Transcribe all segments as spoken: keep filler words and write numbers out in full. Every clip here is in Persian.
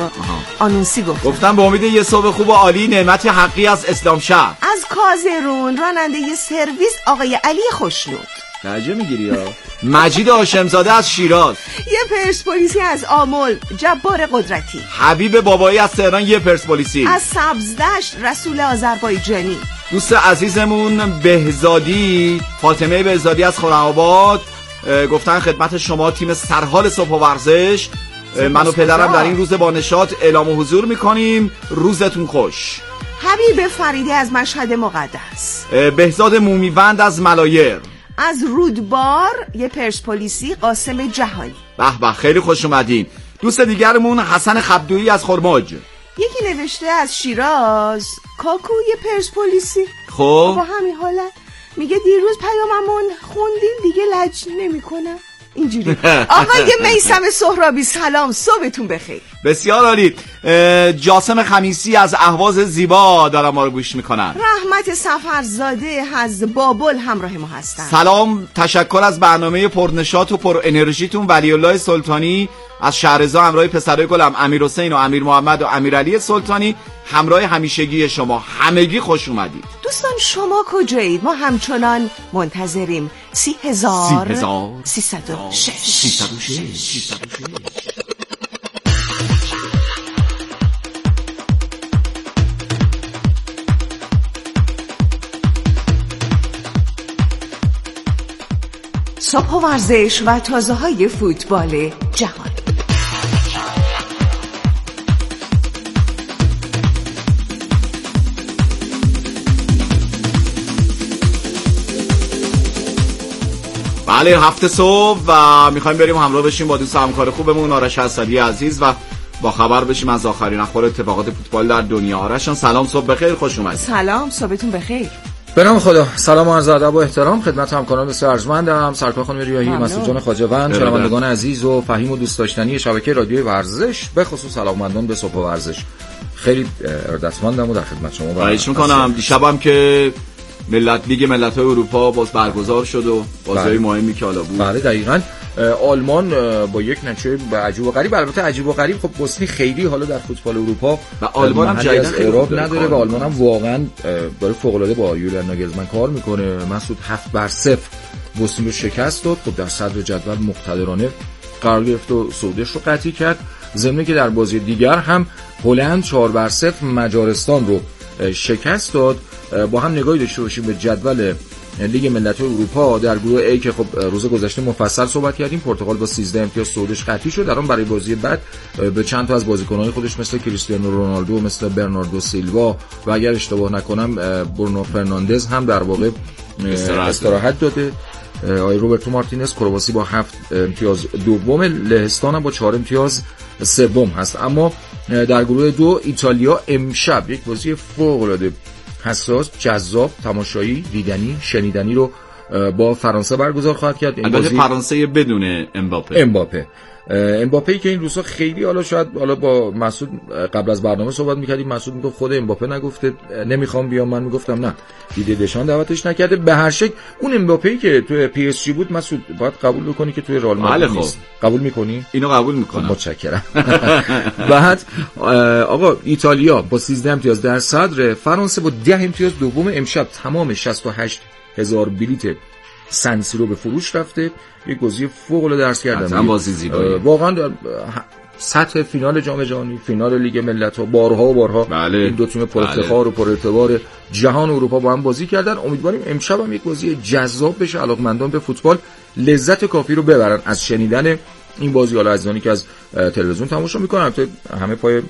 آنونسی گفتم گفتم به امید یه صبح خوب و عالی نعمت حقی از اسلام شهر. از کازرون راننده ی سرویس آقای علی خوشنود. درجه میگیری ها. مجید هاشمزاده از شیراز. یه پرسپولیسی از آمل جبار قدرتی. حبیب بابایی از تهران. یه پرسپولیسی از سبزدشت رسول آذربایجانی. دوست عزیزمون بهزادی فاطمه بهزادی از خرم‌آباد گفتن خدمت شما تیم سرحال صبح و ورزش، من و پدرم در این روز با نشاط اعلام حضور میکنیم، روزتون خوش. حبیب فریدی از مشهد مقدس. بهزاد مومیوند از ملایر. از رودبار یه پرسپولیسی قاسم جهانی. به به خیلی خوش اومدین. دوست دیگرمون حسن خبدویی از خرمج. یکی نوشته از شیراز کاکو یه پرسپولیسی. خب با همین حالت میگه دیروز پیاممون خوندیم دیگه لج نمیکنم اینجوری. آقای میثم سهرابی سلام، صبحتون بخیر. بسیار عالی. جاسم خمیسی از اهواز زیبا دارن ما رو گوش میکنن. رحمت سفرزاده از بابل همراه ما هستن. سلام، تشکر از برنامه پرنشاط و پر انرژیتون. ولی الله سلطانی از شهرزا همراه پسرای گلم امیر حسین و امیر محمد و امیر علی سلطانی همراه همیشگی شما. همگی خوش اومدید. دوستان شما کجایید؟ ما همچنان منتظریم. سی هزار سیصد و شش. صبح و ورزش و تازه های فوتبال جهان. بله، هفته صبح و میخوایم بریم همراه بشیم با دوست همکار خوبمون آرش اسدی عزیز و با خبر بشیم از آخرین اخبار اتفاقات فوتبال در دنیا. آرشان سلام، صبح بخیر، خوش اومدید. سلام، صبحتون بخیر. به نام خدا. سلام و عرض ادب و احترام خدمت همکاران بسیار ارجمندم، سرکار خانم ریاحی، مسعود جان خواجه‌وند، شنوندگان عزیز و فهیم و دوست داشتنی شبکه رادیوی ورزش، به خصوص علاقه‌مندان به صبح ورزش. خیلی ارادتمندم و در خدمت شما. خواهش می‌کنم. دیشبم که ملت لیگ ملت‌های اروپا باز برگزار شد و بازی مهمی که حالا بود. بله دقیقاً. آلمان با یک نتیجه عجیب و غریب، البته عجیب و غریب، خب بوسنی خیلی حالا در فوتبال اروپا و آلمان هم جدیداً از اعراب نداره و آلمان هم واقعاً داره فوق‌العاده با یولیان ناگلزمن کار میکنه. مسعود هفت بر صفر بوسنی رو شکست داد، خب در صدر جدول مقتدرانه قرار گرفت و سودش رو قطعی کرد. ضمن که در بازی دیگر هم هلند چهار بر صفر مجارستان رو شکست داد. با هم نگاهی داشته باشیم به جدول لیگ ملت‌های اروپا. در گروه A که خب روز گذشته مفصل صحبت کردیم، پرتغال با سیزده امتیاز صعودش قطعی شد. در اون برای بازی بعد به چند تا از بازیکن‌های خودش مثل کریستیانو رونالدو، مثل برناردو سیلوا و اگر اشتباه نکنم برونو فرناندز هم در واقع استراحت داده. آقای روبرتو مارتینز کرواسی با هفت امتیاز دوم، لهستان هم با چهار امتیاز سوم هست. اما در گروه دو ایتالیا امشب یک بازی فوق‌العاده حساس، جذاب، تماشایی، دیدنی، شنیدنی رو با فرانسه برگزار خواهد کرد. البته بازی... فرانسه بدون امباپه. امباپه امباپه که این روزا خیلی حالا شاید حالا با مسعود قبل از برنامه صحبت می‌کردیم، مسعود میگفت خود امباپه نگفته نمیخوام بیام، من میگفتم نه، دیده دشان دعوتش نکرده. به هر شکل اون امباپه‌ای که توی پی اس جی بود مسعود باید قبول بکنی که توی رئال مادرید نیست. قبول می‌کنی؟ اینو قبول می‌کنم. متشکرم. بعد آقا ایتالیا با سیزده امتیاز در صدر، فرانسه با ده امتیاز دوم. امشب تمام شصت و هشت هزار بلیت سنسی رو به فروش رفته. یک بازی فوق العاده درس کردن، بازی زیبایی واقعا در سطح فینال جام جهانی، فینال لیگ ملت‌ها، بارها و بارها بله. این دو تیم پر افتخار و پر اعتبار جهان و اروپا با هم بازی کردن. امیدواریم امشب هم یک بازی جذاب بشه، علاقه‌مندان به فوتبال لذت کافی رو ببرن از شنیدن این بازی. حالا عزیزانی که از تلویزیون تماشا میکنن البته همه پای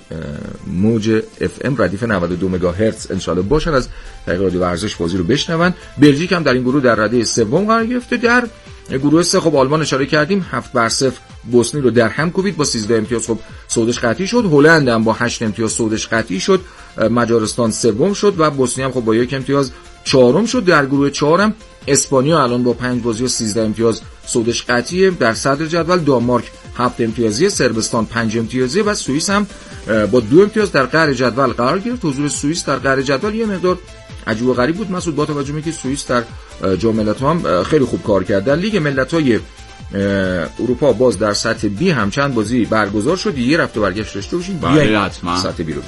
موج اف ام ردیف نود و دو مگاهرتز ان شاءالله باشن، از طریق رادیو ورزش بازی رو بشنون. بلژیک هم در این گروه در رده سوم قرار گرفته. در گروه سه خب آلمان اشاره کردیم هفت بر صفر بوسنی رو در هم کوبید با سیزده امتیاز، خب صعودش قطعی شد. هلند هم با هشت امتیاز صعودش قطعی شد. مجارستان سوم شد و بوسنی هم خب با یک امتیاز چهارم شد. در گروه چهار هم اسپانیا الان با پنج بازی و سیزده امتیاز صعودش قطعیه. در صدر جدول دانمارک هفت امتیازی، صربستان پنج امتیازی و سوئیس هم با دو امتیاز در قعر جدول قرار گرفت. حضور سوئیس در قعر جدول یه مقدار عجیب و غریب بود مسعود، با توجه به اینکه سوئیس در جام ملت‌ها هم خیلی خوب کار کرد. در لیگ ملت‌های اروپا باز در سطح بی هم چند بازی برگزار شد. یه رفت و برگشت داشته باشیم. بله حتما سطح بی رو بی.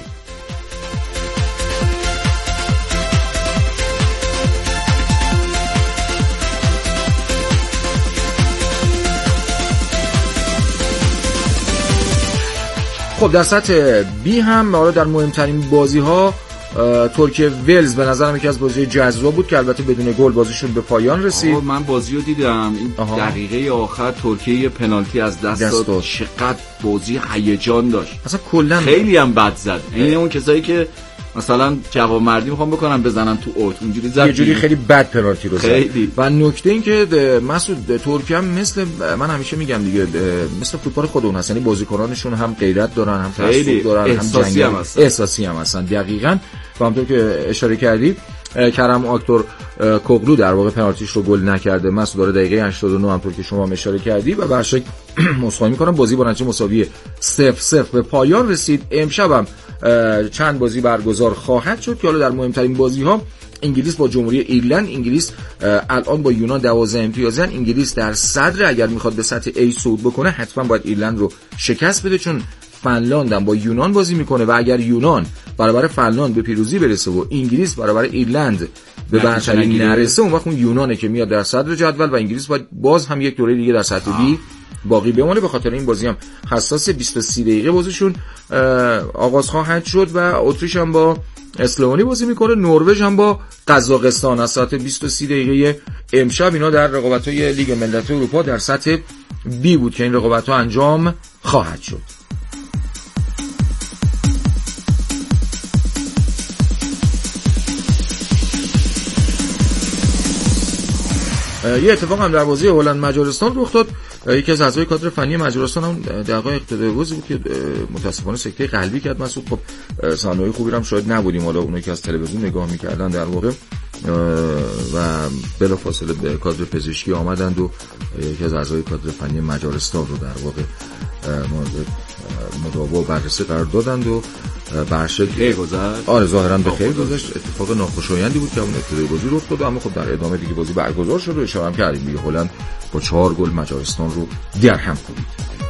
خب در سطح بی هم حالا در مهمترین بازی ها ترکیه ولز به نظرم یکی از بازی جذاب بود که البته بدون گل بازیشون به پایان رسید. من بازی رو دیدم، این آها. دقیقه آخر ترکیه پنالتی از دست داد. چقدر بازی هیجان داشت، اصلا کلا خیلی هم بد زد. این اون کسایی که مثلا جوانمردی میخوام بکنن بزنن تو اوت، اونجوری زد، یه جوری خیلی بد پنالتی رو زد. خیلی. و نکته این که مسعود ترکیه هم مثل من همیشه میگم دیگه مثل فوتبال خودمون هست، یعنی بازیکنانشون هم غیرت دارن، هم تعصب دارن، احساسی هم هستن. احساسی هم هستن دقیقاً. و همونطور که اشاره کردی کرم آکتور کوغلو در واقع پنالتیش رو گل نکرده. مسعود داره دقیقه هشتاد و نه همونطور که شما اشاره کردی و برشک مسخره می‌کنم بازی با نتیجه مساوی صفر صفر به پایان رسید. امشب هم چند بازی برگزار خواهد شد که حالا در مهمترین بازی‌ها انگلیس با جمهوری ایرلند، انگلیس الان با یونان دوازده امتیازن، انگلیس در صدر، اگر میخواد به سطح A صعود بکنه حتما باید ایرلند رو شکست بده چون فنلاند هم با یونان بازی میکنه و اگر یونان برابر فنلاند به پیروزی برسه و انگلیس برابر ایرلند به برتری نرسه اون وقت اون یونانه که میاد در صدر جدول و انگلیس باید باز هم یک دوره دیگه در سطح B باقی بمونه. به خاطر این بازی هم حساس بیست و سه دقیقه بازیشون آغاز خواهد شد و اتریش هم با اسلوونی بازی میکنه، نروژ هم با قزاقستان از ساعت بیست و سه دقیقه امشب. اینا در رقابت‌های لیگ ملت‌های اروپا در سطح B بود که این رقابت‌ها انجام خواهد شد. یه اتفاق هم در بازی هلند مجارستان رخ داد. یکی از اعضای کادر فنی مجارستان هم دقایق اقتداربازی بود که متاسفانه سکته قلبی کرد. مسعود خب صحنه‌های خوبی هم شاید نبودیم، حالا اونایی که از تلویزیون نگاه می‌کردن در واقع و بلافاصله به کادر پزشکی آمدند و یکی از اعضای کادر فنی مجارستان رو در واقع مورد مداوا و بررسی قرار دادند و برشک گذشت. آره ظاهرا به خیر گذشت. اتفاق ناخوشایندی بود که اون ابتدای بازی رخ داد، اما خب در ادامه دیگه بازی برگزار شد و اشاره هم کردیم دیگه هلند با چهار گل مجارستان رو درهم کوبید.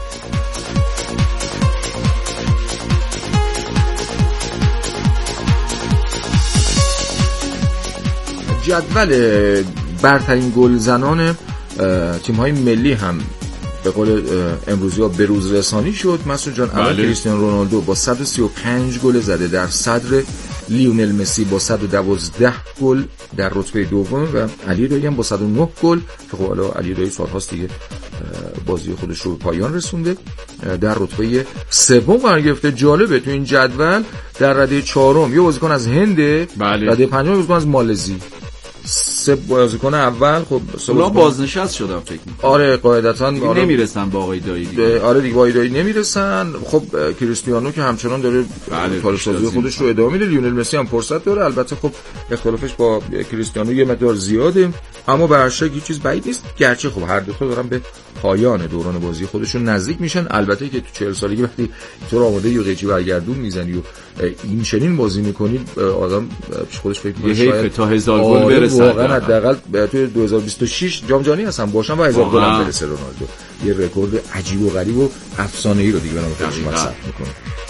جدول برترین گلزنان تیم‌های ملی هم به قول امروزی‌ها به روز رسانی شد. مسعود جان اول کریستیانو رونالدو با صد و سی و پنج گل زده در صدر، لیونل مسی با صد و دوازده گل در رتبه دوم و علی دایی هم با صد و نه گل که خب حالا علی دایی سال‌هاست دیگه بازی خودش رو به پایان رسونده در رتبه سوم قرار گرفته. جالبه تو این جدول در رده چهارم یه بازیکن از هند، بله. رده پنجم بازیکن از مالزی. سه بازیکن اول خب اونا بازنشست شدن فکر می‌کنم. آره قاعدتاً آره نمیرسن با آقای دایی دیگه. آره دیگه با آقای دایی نمیرسن. خب کریستیانو که همچنان داره کارسازی خودش رو ادامه میده، لیونل مسی هم فرصت داره. البته خب اختلافش با کریستیانو یه مقدار زیاده اما به هر شکل هیچ چیز بعید نیست، گرچه خب هر دو تا دارن به پایان دوران بازی خودشون نزدیک میشن. البته که تو چهل سالگی وقتی تو آماده یه قیچی برگردون میزنی و این چنین بازی میکنی آدم پیش خودش فکر میکنه شاید تا هزار گل برسه. واقعا حداقل تو دو هزار و بیست و شش جام جهانی هستن باشن و هزار گل هم برسه رونالدو. یه رکورد عجیب و غریب و افسانه‌ای رو دیگه برام خودش ثبت میکنه.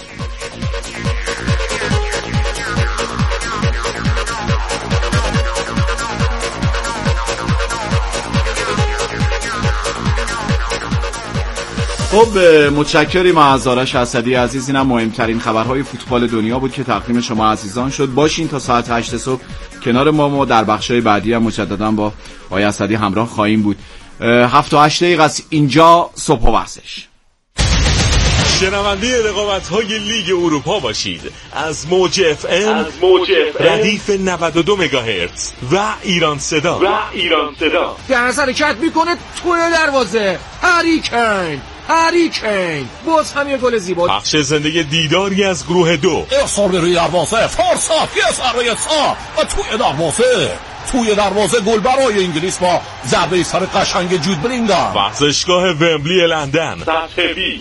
خب متشکریم از آرش اسدی عزیز. اینم مهمترین خبرهای فوتبال دنیا بود که تقدیم شما عزیزان شد. باشین تا ساعت هشت صبح کنار ما ما در بخشای بعدی هم مجددا با آقای اسدی همراه خواهیم بود. هفت و هشت دقیقه است اینجا صبح و ورزش. شنونده رقابت‌های لیگ اروپا باشید از موج اف ام ردیف نود و دو مگاهرتز و ایران صدا و ایران صدا در حرکت میکنه توی دروازه هری کین هری کین باز هم یه گل زیبا. بخش زنده دیداری از گروه دو اصار به روی دروازه فرصت یه ضربه سا و توی دروازه توی دروازه گل برای انگلیس با ضربه سر قشنگ جود بلینگام. ورزشگاه ومبلی لندن سطح بی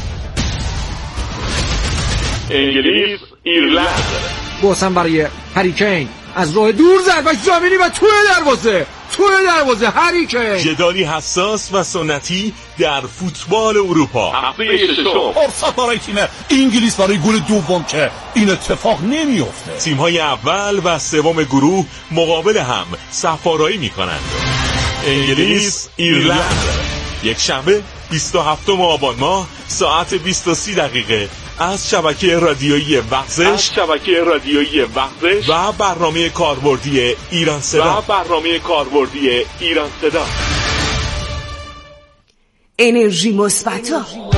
انگلیس ایرلند. باز هم برای هری کین از راه دور ضربه زمینی و توی دروازه توی دروازه هری کین. جدالی حساس و سنتی در فوتبال اروپا. هفته ششم فرصت برای تیم انگلیس برای گل دوم که این اتفاق نمیفته. تیم‌های اول و سوم گروه مقابل هم صف‌آرایی می‌کنند. انگلیس ایرلند، یک شنبه بیست و هفتم آبان ماه ساعت بیست و سه دقیقه از شبکه رادیویی ورزش از شبکه رادیویی ورزش و برنامه کاربردی ایران صدا و برنامه کاربردی ایران صدا. انرژی مثبت.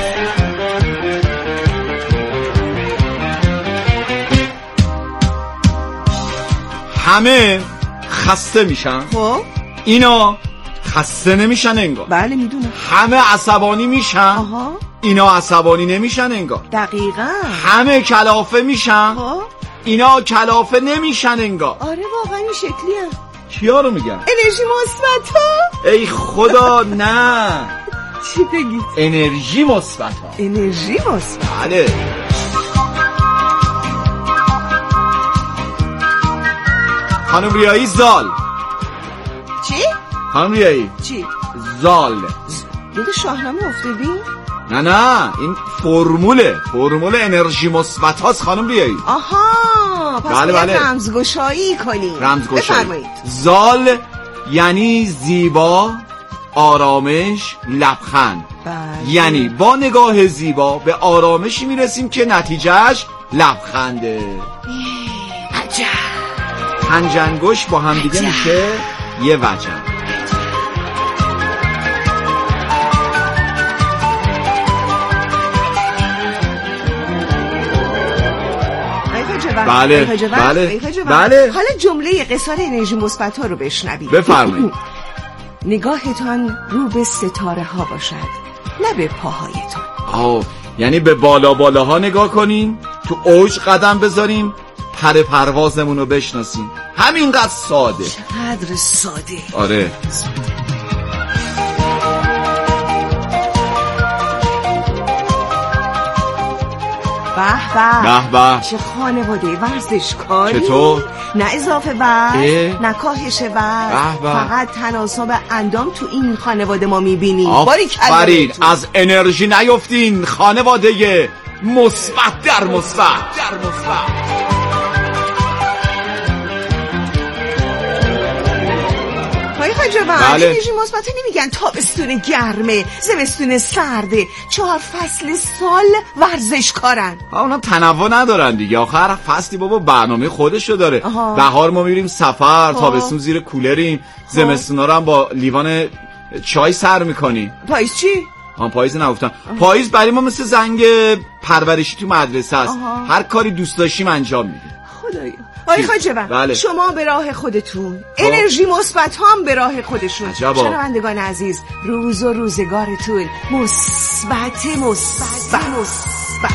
همه خسته میشن، خب اینا خسته نمیشن انگار. بله میدونم. همه عصبانی میشن، آها. اینا عصبانی نمیشن انگار. دقیقاً. همه کلافه میشن، خب اینا کلافه نمیشن انگار. آره واقعا این شکلیه. کیا رو میگن؟ انرژی مثبت ها. ای خدا نه. چی بگید؟ انرژی مثبت ها. انرژی مثبت. بله. خانم ریایی زال. چی؟ خانم ریایی چی؟ زال. یاد شاهنامه افتادی؟ نه نه این فرموله فرمول انرژی مثبت هاست خانم ریایی. آها پس بله باید بله. رمزگشایی کنیم. رمزگشایی. بفرمایید. زال یعنی زیبا، آرامش، لبخند. بله. یعنی با نگاه زیبا به آرامشی میرسیم که نتیجهش لبخنده. عجب. پنجانگوش با هم دیگه میشه یه وجب. بله بله بله. حالا جمله قصار انرژی مثبت ها رو بشنوید. بفرمایید. نگاهتان رو به ستاره ها باشد، نه به پاهایتان. آه یعنی به بالا بالاها نگاه کنیم، تو اوج قدم بذاریم، پر پروازمون رو بشناسیم. همینقدر ساده. چقدر ساده. آره. به به به. چه خانواده ورزشکاری. چطور؟ نه اضافه وزن، نه کاهش وزن، فقط تناسب اندام تو این خانواده ما میبینیم. آفرین. از انرژی نیفتین. خانواده مثبت در مثبت در مثبت. بله. انرژی مثبت نمیگن تابستون گرمه، زمستون سرده، چهار فصل سال ورزشکارن. اونا تنوع ندارن دیگه. آخر فصلی بابا برنامه خودشو داره. بهار ما میریم سفر، تابستون زیر کولریم، زمستونا رو هم با لیوان چای سر میکنیم. پاییز چی؟ آن پاییز نگفتم. پاییز برای ما مثل زنگ پرورشی تو مدرسه است. هر کاری دوست داشتیم انجام میدیم. خدایا. آقای خاجبن بله. شما به راه خودتون، انرژی مثبت هم به راه خودشون. شنوندگان عزیز، روز و روزگارتون مثبت مثبت مثبت.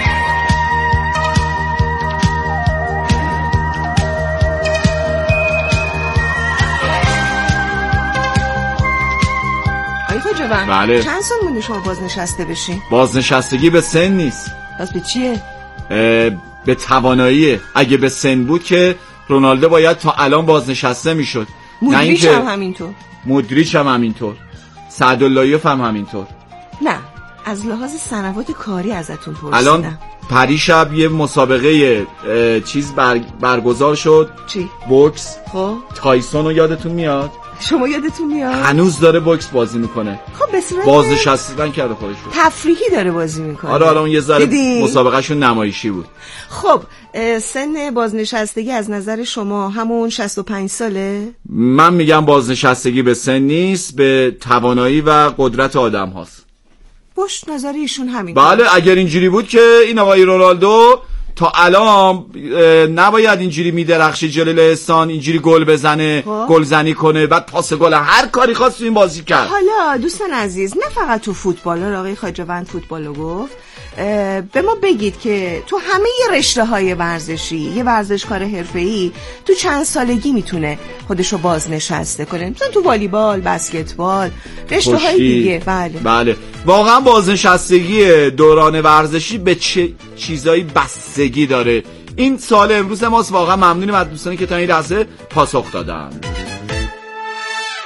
آقای خاجبن بله. چند سال مونده شما بازنشسته بشین؟ بازنشستگی به سن نیست. پس به چیه؟ به تواناییه. اگه به سن بود که رونالدو باید تا الان بازنشسته میشد. مودریچ هم همینطور. مودریچ هم همینطور. سعداللهیوف هم همینطور. نه از لحاظ سنوات کاری ازتون پرسیدم. الان پریشب یه مسابقه چیز بر... برگزار شد. چی؟ بوکس. خب تایسون رو یادتون میاد؟ شما یادتون میاد؟ هنوز داره بوکس بازی میکنه. خب به صورت بازنشستگی کرده خودش رو. تفریحی داره بازی میکنه. آره الان یه ذره مسابقهشون نمایشی بود. خب سن بازنشستگی از نظر شما همون شصت و پنج ساله؟ من میگم بازنشستگی به سن نیست، به توانایی و قدرت آدم هاست. باش نظر ایشون همین. بله اگر اینجوری بود که این آقای رونالدو تا الان نباید اینجوری میدرخشه جلوی لهستان، اینجوری گل بزنه، گلزنی کنه، بعد پاس گل، هر کاری خواست تو این بازی کرد. حالا دوستان عزیز، نه فقط تو فوتبال، آقای خواجه‌وند فوتبالو گفت، به ما بگید که تو همه رشته های ورزشی یه ورزشکار حرفه‌ای تو چند سالگی میتونه خودشو بازنشسته کنه؟ مثلا تو والیبال، بسکتبال، رشته های دیگه. بله بله واقعا بازنشستگی دوران ورزشی به چه چیزایی بستگی داره. این سال امروز ماست. واقعا ممنونیم از دوستانی که تا این لحظه پاسخ دادن.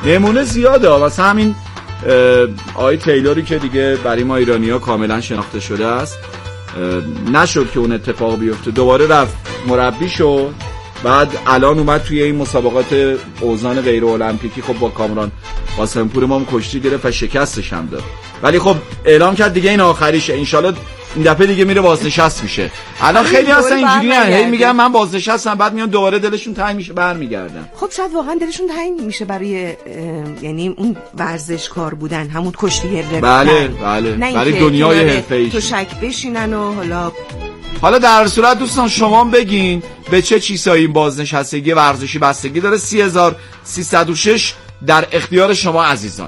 نمونه زیاده. واسه همین آقای تیلوری که دیگه برای ما ایرانی‌ها کاملا شناخته شده است، نشد که اون اتفاق بیفته، دوباره رفت مربی شد، بعد الان اومد توی این مسابقات اوزان غیر المپیکی خب با کامران قاسمپور ما کشتی گرفت و شکستش هم داد، ولی خب اعلام کرد دیگه این آخریشه، انشالله این دفعه دیگه میره بازنشست میشه. الان خیلی هستن اینجوری هن، هی میگن من بازنشستم، بعد میان دوباره دلشون تنگ میشه برمیگردن. خب شاید واقعا دلشون تنگ میشه برای یعنی اون ورزشکار بودن، همون کشتی گرفتن. بله بله، برای دنیای حرفه‌ای تو شک بشینن و حالا حالا در صورت دوستان شما بگین به چه چیزایی این بازنشستگی ورزشی بستگی داره. سی هزار سیصد و شش در اختیار شما عزیزان.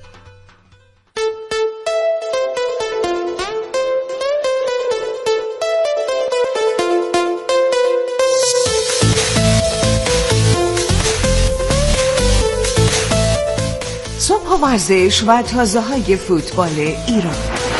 صبح ورزش و تازه های فوتبال ایران.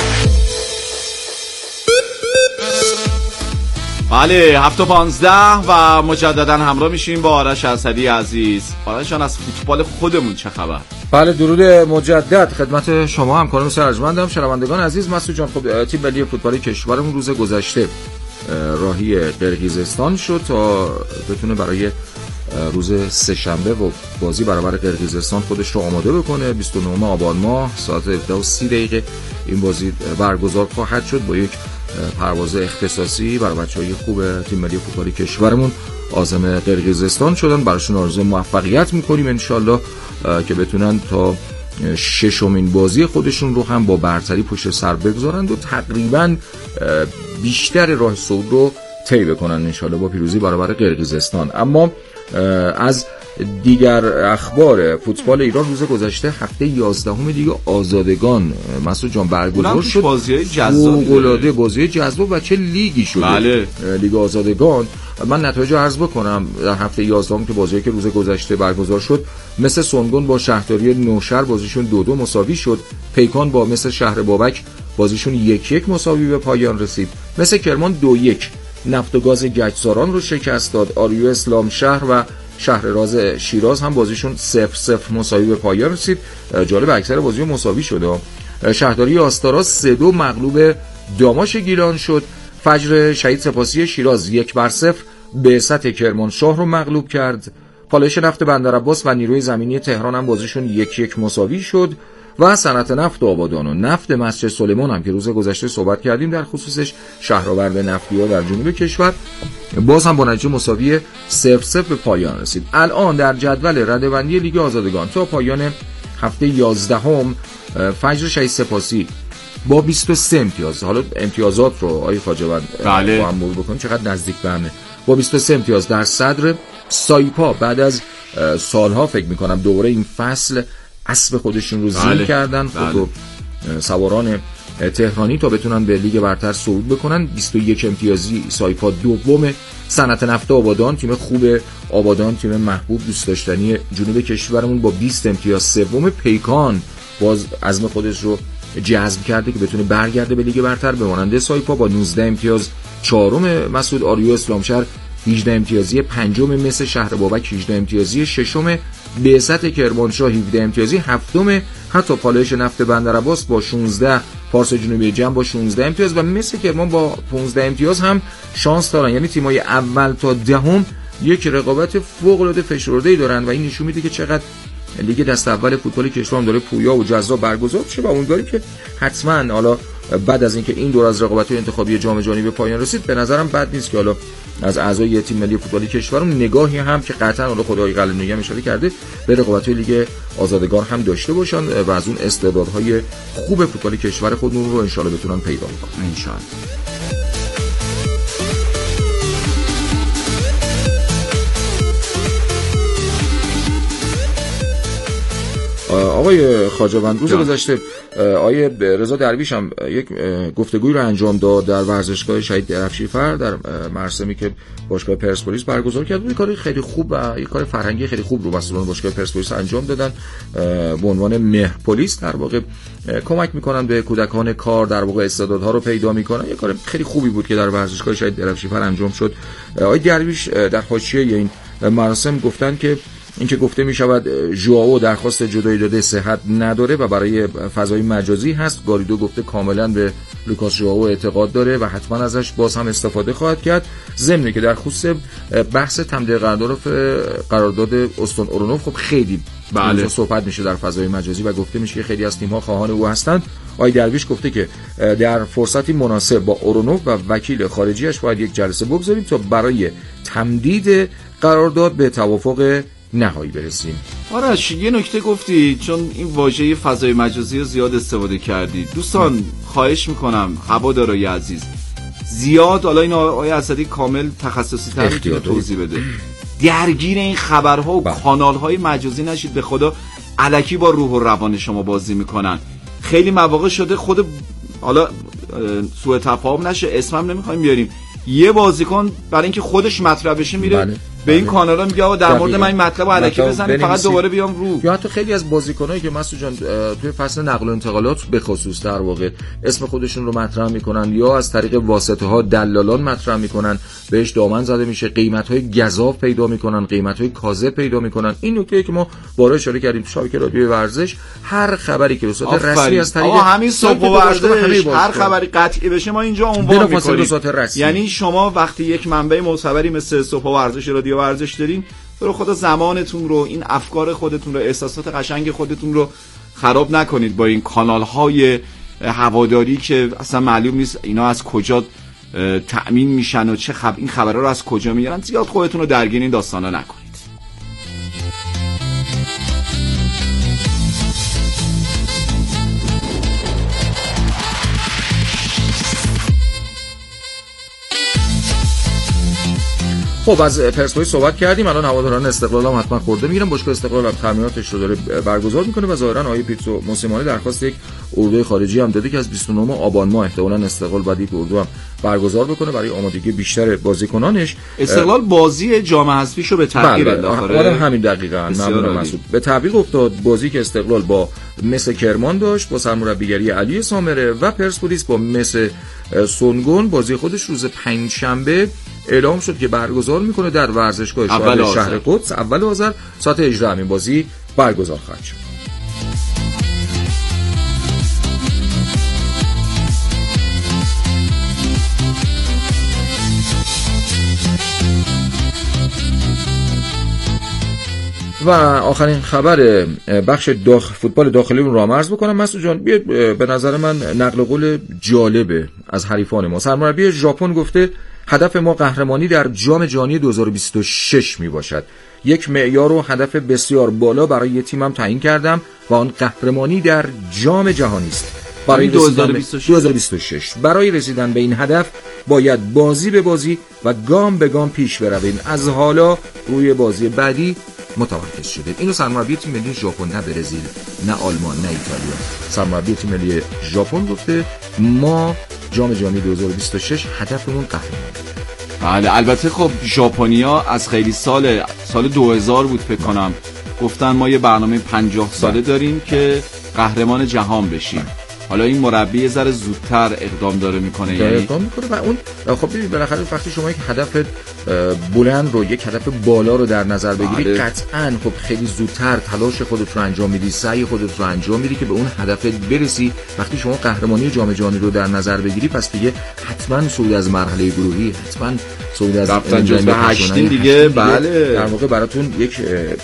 بله، هفت و پانزده و مجددا همراه میشیم با آرش اسدی عزیز. آرش جان از فوتبال خودمون چه خبر؟ بله درود مجدد خدمت شما همکاران سرجمندم، شنوندگان عزیز. مسعود جان خب تیم ملی فوتبال کشورمون روز گذشته راهی قرقیزستان شد تا بتونه برای روز سه‌شنبه و بازی برابر قرقیزستان خودش رو آماده بکنه. بیست و نهم آبان ماه ساعت هفده و سی دقیقه این بازی برگزار خواهد شد با یک پرواز اختصاصی برای بچه‌های خوب تیم ملی فوتبال کشورمون عازم قرقیزستان شدن. براشون آرزوی موفقیت می‌کنیم ان شاءالله که بتونن تا ششمین بازی خودشون رو هم با برتری پشت سر بگذارند و تقریبا بیشتر راه صعود رو طی بکنن ان شاءالله با پیروزی برابر قرقیزستان. اما از دیگر اخبار فوتبال ایران روز گذشته هفته یازدهم لیگ آزادگان مسعود جان برگزار شد. بازی‌های جذابی، فوق‌العاده بازی جذاب و چه لیگی شده. بله. لیگ آزادگان. من نتایج عرض بکنم در هفته یازدهم که بازی که روز گذشته برگزار شد، مثل سونگون با شهرداری نوشهر بازیشون دو دو مساوی شد. پیکان با مثل شهر بابک بازیشون یک یک مساوی به پایان رسید. مثل کرمان دو یک نفت و گاز گچساران رو شکست داد. آریو اسلام شهر و شهر راز شیراز هم بازیشون صفر صفر مساوی به پایان رسید. جالب اکثر بازی‌ها مساوی شد. شهرداری آستارا سه دو مغلوب داماش گیلان شد. فجر شهید سپاسی شیراز یک بر صفر بعثت کرمانشاه رو مغلوب کرد. پالایش نفت بندرعباس و نیروی زمینی تهران هم بازیشون یک یک مساوی شد. و صنعت نفت آبادان و نفت مسجد سلیمان هم که روز گذشته صحبت کردیم در خصوصش، شهرآورد نفتی‌ها در جنوب کشور، باز هم با نتیجه مساوی صفر صفر به پایان رسید. الان در جدول رده‌بندی لیگ آزادگان تا پایان هفته یازدهم فجر شهید سپاسی با بیست و سه امتیاز، حالا امتیازات رو آقای خواجه‌وند بله. با هم مرور بکنیم چقدر نزدیک به همه، با بیست و سه امتیاز در صدر. سایپا بعد از سالها فکر می‌کنم دوباره این فصل اسب خودشون رو زین بله. کردن خود و سواران تهرانی تا بتونن به لیگ برتر صعود بکنن. بیست و یک امتیازی سایپا دومه. صنعت نفت آبادان تیم خوب آبادان، تیم محبوب دوست داشتنی جنوب کشورمون، با بیست امتیاز سوم. پیکان باز عزم خودش رو جذب کرده که بتونه برگرده به لیگ برتر به ماننده سایپا با نوزده امتیاز چهارم. مسعود آریو اسلامشهر هجده امتیازی پنجم، مثل شهر بابک هجده امتیازی ششم، بعثت کرمانشاه هفده امتیازی هفتم، حتی پالایش نفت بندرعباس با شانزده، پارس جنوبی جم با شانزده امتیاز و مثل کرمان با پانزده امتیاز هم شانس دارن. یعنی تیمای اول تا دهم یک رقابت فوق‌العاده فشرده‌ای دارن و این نشون میده که چقدر لیگ دست اول فوتبال کشورم داره پویا و جذاب برگزار میشه و امیدواریم که حتما حالا بعد از اینکه این دور از رقابت‌های انتخابی جام جهانی به پایان رسید، به نظرم بد نیست که حالا از اعضای تیم ملی فوتبال کشورم نگاهی هم که قطعا حالا خدای قلعه‌نویی هم اشاره کرده به رقابت‌های لیگ آزادگان هم داشته باشن و از اون استعدادهای خوب فوتبال کشور خودمون رو ان شاءالله بتونن پیدا کنن ان شاءالله. آقای خواجه‌وند روز گذشته آقای رضا درویش هم یک گفتگوی رو انجام داد در ورزشگاه شهید درفشیفر در مراسمی که باشگاه پرسپولیس برگزار کرد. بود کاری خیلی خوب و یک کار فرهنگی خیلی خوب رو مسئولان باشگاه پرسپولیس انجام دادن به عنوان مهر پلیس، در واقع کمک میکنن به کودکان کار، در واقع استعدادها رو پیدا میکنن. یک کار خیلی خوبی بود که در ورزشگاه شهید درفشیفر انجام شد. آقای درویش در حاشیه این مراسم گفتن که اینکه گفته می شود ژائو درخواست جدایی داده صحت نداره و برای فضای مجازی هست. گاریدو گفته کاملا به لوکاس ژائو اعتقاد داره و حتما ازش باز هم استفاده خواهد کرد. ضمن که در خصوص بحث تمدید قرارداد قرارداد استون اورونوف خب خیلی بله صحبت میشه در فضای مجازی و گفته میشه که خیلی از تیم‌ها خواهان او هستند. آقای درویش گفته که در فرصتی مناسب با اورونوف و وکیل خارجیش باید یک جلسه بگذاریم تا برای تمدید قرارداد به توافق نهایی برسیم. آرش یه نکته گفتی، چون این واژه فضای مجازی رو زیاد استفاده کردی. دوستان م. خواهش میکنم هوادارای عزیز زیاد، حالا این آقای اسدی کامل تخصصی تر میتونه توضیح بده، درگیر این خبرها و کانال‌های مجازی نشید. به خدا الکی با روح و روان شما بازی میکنن. خیلی مواقع شده خود، حالا سوء تفاهم نشه، اسمم نمیخوایم بیاریم، یه بازیکن برای اینکه خودش مطرح بشه میره بله. به این کانالا میگه آقا در مورد من این مطلب رو الکی بزنید فقط دوباره بیام رو. یا حتی خیلی از بازیکنایی که مسعود جان توی فصل نقل و انتقالات به خصوص در واقع اسم خودشون رو مطرح میکنن یا از طریق واسطه‌ها دلالان مطرح میکنن، بهش دامن زده میشه، قیمت‌های گزاف پیدا میکنن، قیمت‌های کاذب پیدا میکنن. این نکته که ما بارها اشاره کردیم تو شبکه رادیوی ورزش، هر خبری که به صورت رسمی از طریق همین صبح ورزش هر خبری قطعی بشه ما اینجا عنوان میکنیم. یعنی شما وقتی یک منبع معتبری مثل صبح ورزش رادیو ورزش دارین، برو خدا زمانتون رو، این افکار خودتون رو، احساسات قشنگ خودتون رو خراب نکنید با این کانال های هواداری که اصلا معلوم نیست اینا از کجا تأمین میشن و چه خب این خبرها رو از کجا میارن. زیاد خودتون رو درگیر این داستانا نکنید. خب از پرسپولیس صحبت کردیم، الان هواداران استقلال هم حتما خورده میگیرن. باشگاه استقلال هم تمریناتش رو داره برگزار میکنه و ظاهرا آقای پیترو موسیمانی درخواست یک اردوی خارجی هم داده که از بیست و نهم آبان ماه احتمالاً استقلال باید یک اردو هم برگزار بکنه برای آمادگی بیشتر بازیکنانش. استقلال بازی جام حذفیشو به تعویق انداخت. آره همین دقیقاً. ممنون مسعود. به تعویق افتاد بازی که استقلال با مس کرمان داشت با سرمربیگری علی سامره و پرسپولیس با مس سونگون بازی خودش روز پنجشنبه اعلام شد که برگزار میکنه در ورزشگاه شهر, شهر قدس اول آذر ساعت هجده همین بازی برگزار خواهد شد. و آخرین خبر بخش داخل فوتبال داخلی رو رامرز بکنم. مسعود جان بیاد به نظر من نقل قول جالبه از حریفان ما. سرمربی ژاپن گفته هدف ما قهرمانی در جام جهانی دو هزار و بیست و شش می باشد. یک معیار و هدف بسیار بالا برای تیمم تعیین کردم و آن قهرمانی در جام جهانی است. برای دو هزار و بیست و شش برای رسیدن به این هدف باید بازی به بازی و گام به گام پیش برویم. از حالا روی بازی بعدی متمرکز شده. اینو سرمربی تیم ملی ژاپن، نه برزیل، نه آلمان، نه ایتالیا، سرمربی تیم ملی ژاپن گفته ما جام جهانی دو هزار و بیست و شش هدفمون قهرمانی. بله البته خب ژاپنیا از خیلی سال سال دو هزار بود فکر کنم گفتن ما یه برنامه پنجاه ساله داریم که قهرمان جهان بشیم. حالا این مربی یه ذره زودتر اقدام داره میکنه، یعنی اقدام میکنه و اون خب ببین بالاخره وقتی شما یک هدف بلند رو، یک هدف بالا رو در نظر بگیری بله. قطعاً خب خیلی زودتر تلاش خودت رو انجام میدی، سعی خودت رو انجام میدی که به اون هدفت برسی. وقتی شما قهرمانی جام جهانی رو در نظر بگیری پس دیگه حتما صعود از مرحله گروهی، حتما صعود از رفتن جزو هشتین دیگه بله در واقع براتون یک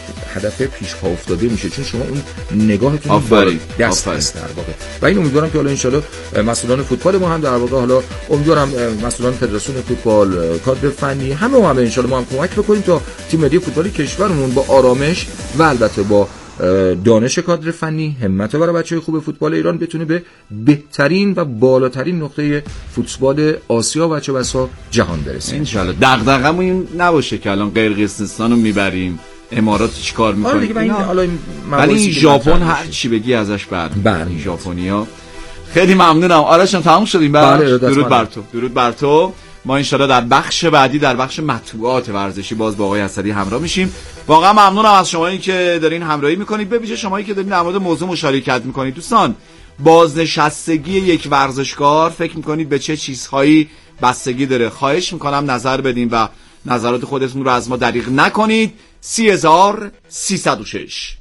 هدف پیش پا افتاده میشه، چون شما اون نگاهتون رو دست است در واقع. و این امیدوارم که حالا ان شاءالله مسئولان فوتبال ما هم در واقع، حالا امیدوارم مسئولان فدراسیون فوتبال، کادر فنی، همه ما هم ان شاءالله ما هم کمک بکنیم تا تیم ملی فوتبال کشورمون با آرامش و البته با دانش کادر فنی، همت برای بچه‌های خوب فوتبال ایران بتونه به بهترین و بالاترین نقطه فوتبال آسیا و چه بسا جهان برسه ان شاءالله. دغدغه‌مون این نباشه که الان قرقیزستان رو میبریم، امارات چیکار میکنه. ولی این ژاپن هر چی بگی ازش بعد ژاپنیا. خیلی ممنونم آرشم، تموم شدیم. بله درود بر تو، درود بر تو. ما انشالله در بخش بعدی، در بخش مطبوعات ورزشی باز با آقای اسدی همراه میشیم. واقعا ممنونم از شمایی که دارین همراهی میکنید، به ویژه شمایی که دارین در مورد موضوع مشارکت میکنید. دوستان بازنشستگی یک ورزشکار فکر میکنید به چه چیزهایی بستگی داره؟ خواهش میکنم نظر بدین و نظرات خودتون رو از ما دریغ نکنید. سی هزار سیصد و شش.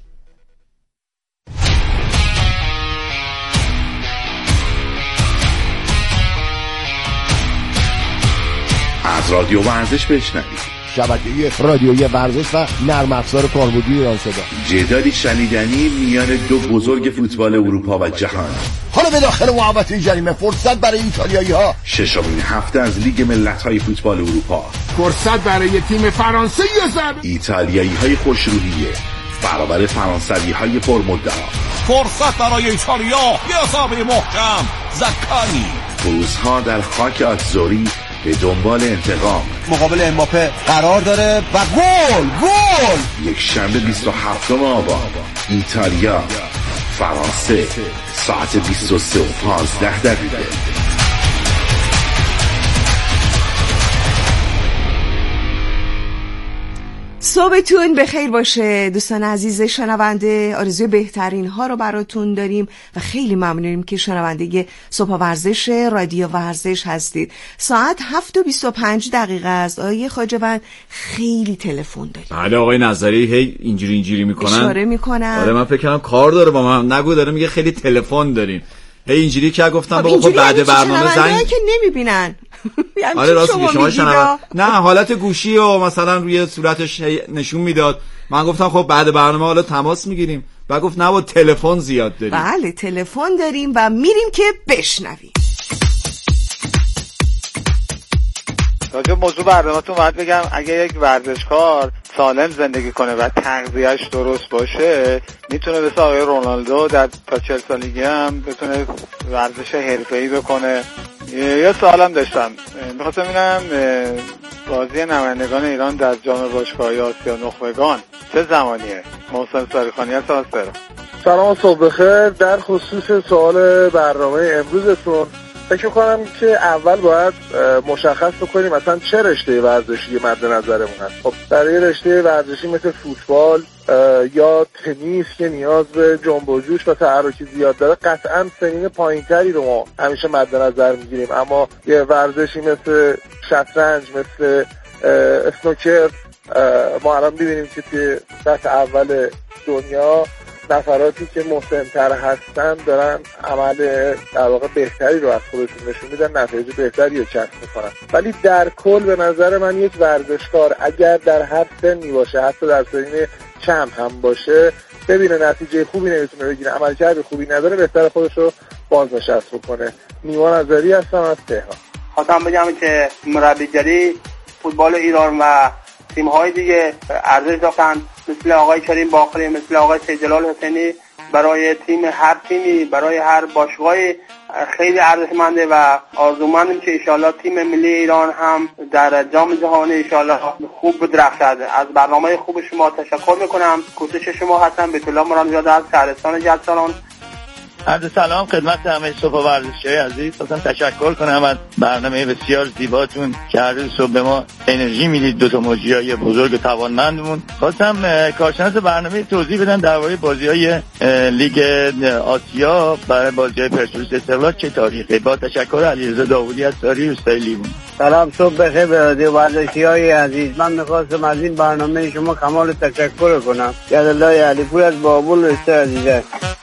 از رادیو ورزش بشنوید. شبکه رادیویی ورزش و نرم افزار کاربردی ایران صدا. جدالی شنیدنی میان دو بزرگ فوتبال اروپا و جهان. حالا به داخل محوطه جریمه فرصت برای ایتالیایی ها. ششمین هفته از لیگ ملت‌های فوتبال اروپا. فرصت برای تیم فرانسه یزد. ایتالیایی های خوشروحیه برابر فرانسوی های پرمدعا. فرصت برای ایتالیا، یه ضربه محکم زکانی. روزها در خاک آتزوری به دنبال انتقام. مقابل امباپه قرار داره و گل گل. یک شنبه بیست و هفتم آبان ایتالیا فرانسه ساعت بیست و سه و پانزده دقیقه. صبحتون بخیر باشه دوستان عزیز شنونده. آرزوی بهترین ها رو براتون داریم و خیلی ممنونیم که شنونده صبح ورزش رادیو ورزش هستید. ساعت هفت و بیست و پنج دقیقه است. آقای خواجه‌وند خیلی تلفن داریم. بله آقای نظری هی اینجوری اینجوری میکنن اشاره میکنن. آره من فکر کنم کار داره با من، نگو داره میگه خیلی تلفن داریم. هی اینجوری که گفتم بابا خب بعد برنامه زنگ که نمیبینن. آره راست میگه شما شنونده نه حالت گوشی و مثلا روی صورتش نشون میداد. من گفتم خب بعد برنامه حالا تماس میگیریم. بعد گفت نه با تلفن زیاد داریم. بله تلفن داریم و میریم که بشنویم. راجع موضوع برنامه‌تون باید بگم اگه یک ورزشکار سالم زندگی کنه و تغذیه‌اش درست باشه میتونه مثل آقای رونالدو در تا چهل سالگی هم بتونه ورزش حرفه‌ای بکنه. یه سوالم داشتم می‌خواستم ببینم بازی نمایندگان ایران در جام باشگاه‌های آسیا نخبگان چه زمانیه؟ محسن ساریخانی هستم. سلام صبح بخیر. در خصوص سوال برنامه امروزتون فکر کنم که اول باید مشخص بکنیم مثلا چه رشته ورزشی مد نظرمون هست. خب برای رشته ورزشی مثل فوتبال یا تنیس که نیاز به جنب و جوش و تحرکی زیاد داره قطعا سنین پایینتری رو ما همیشه مد نظر میگیریم، اما یه ورزشی مثل شطرنج مثل اسنوکر ما الان می‌بینیم که توی سطح اول دنیا نفراتی که مسن‌تر هستن دارن عمل در واقع بهتری رو از خودشون نشون میدن، نتایج بهتری رو کسب میکنن. ولی در کل به نظر من یک ورزشکار اگر در هر سنی باشه، حتی در سنین کم هم باشه، ببینه نتیجه خوبی نمیتونه بگیره، عملکرد خوبی نداره، بهتر خودش رو بازنشست بکنه. نیما نظری هستم از تهران. خواستم بگم که مربیگری فوتبال ایران و تیم‌های دیگه ارزش داشتن، مثل آقای کریم باقری، مثل آقای سید جلال حسینی، برای تیم هر تیمی، برای هر باشگاهی خیلی ارزشمنده و آرزومندیم که انشالله تیم ملی ایران هم در جام جهانی انشالله خوب بدرخشد. از برنامه خوب شما تشکر میکنم. کوشش شما هستم. بیت الله مرادزاده از شهرستان جلسان. عرض سلام خدمت همه صبح ورزشی عزیز. خواستم تشکر کنم از برنامه بسیار زیباتون که هر روز صبح به ما انرژی میدید، دو تا مجریای بزرگ و توانمندمون. خواستم کارشناس برنامه توضیح بدن درباره بازی‌های لیگ آسیا برای بازی‌های پرسپولیس استقلال چه تاریخی. با تشکر، علیرضا داوودی از ساری روستای لیمون. سلام صبح بخیر به رادیو ورزشی‌های عزیز. من می‌خواستم از این برنامه شما کمال تشکر کنم. یادالله علیپور از بابل رسته عزیزه.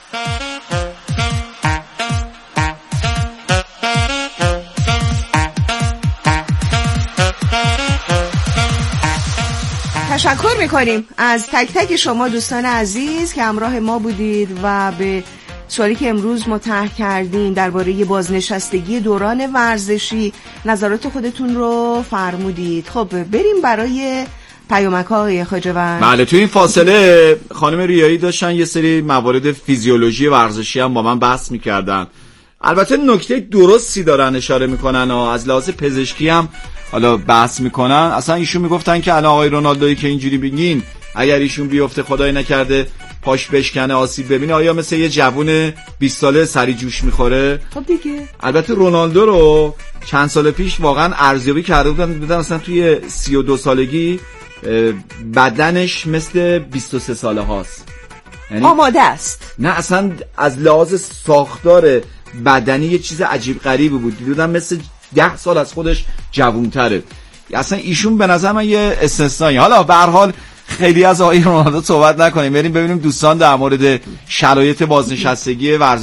تشکر میکنیم از تک تک شما دوستان عزیز که همراه ما بودید و به سوالی که امروز مطرح کردین درباره بازنشستگی دوران ورزشی نظرات خودتون رو فرمودید. خب بریم برای پیامک‌ها آقای خواجه‌وند. بله تو این فاصله خانم ریایی داشتن یه سری موارد فیزیولوژی ورزشی هم با من بحث میکردن. البته نکته درستی دارن اشاره میکنن و از لحاظ پزشکی هم حالا بحث میکنن. اصلا ایشون میگفتن که الان آقای رونالدویی که اینجوری بگین اگر ایشون بیفته خدای نکرده پاش بشکنه آسیب ببینه آیا مثل یه جوون بیست ساله سری جوش میخوره؟ خب دیگه البته رونالدو رو چند سال پیش واقعا ارزیابی کرده بودن بودن اصلا توی سی و دو سالگی بدنش مثل بیست و سه ساله هاست، یعنی آماده است. نه اصلا از لحاظ ساختار بدنی یه چیز عجیب غریبی بود، دیدم مثل ده سال از خودش جوان‌تره. اصلا ایشون به نظر من یه استثنایی. حالا به هر حال خیلی از آقای رونالدو صحبت نکنیم، بریم ببینیم دوستان در مورد شرایط بازنشستگی ورزش